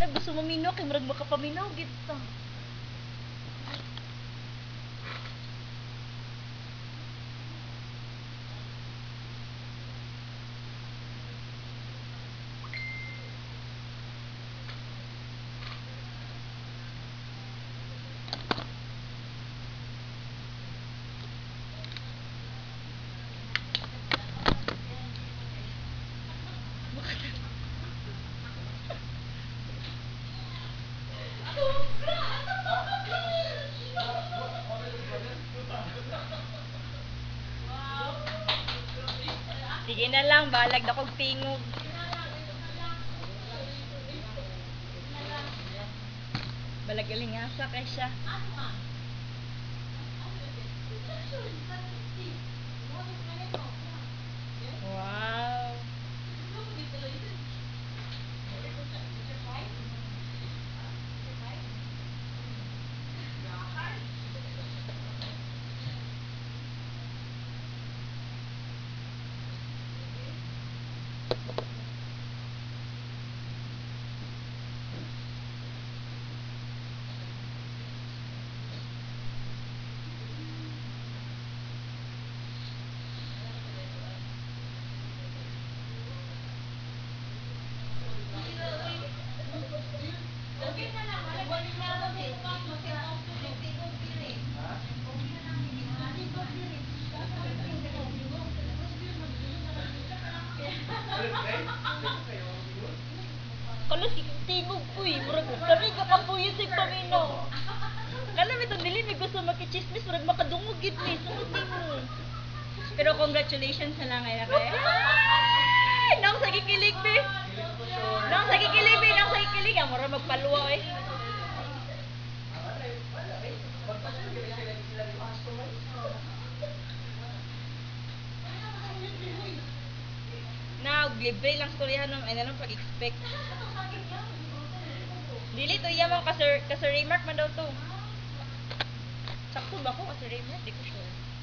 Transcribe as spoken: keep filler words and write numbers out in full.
ka gusto maminaw kay murag makapaminaw gid ta. Sige na lang, balag na kog tingog. Balag alingasa kay siya. Wow. Kala tingog uy, murag kami ka kapuyo sig paminaw. Kala mi tong dili mi gusto makichismis murag makadungog gid mi sungod nimo. Pero congratulations na lang kay kay. Nang sa kikilig be. Nang sa kikilig be, nang sa kikilig amo ra magpaluwa eh. Na libre lang storyahan ng ano nang pag-expect. Dili to yaman ka sir, ka sir Remark man daw to. Sakto ba ko ka sir Remark? Di ko sure.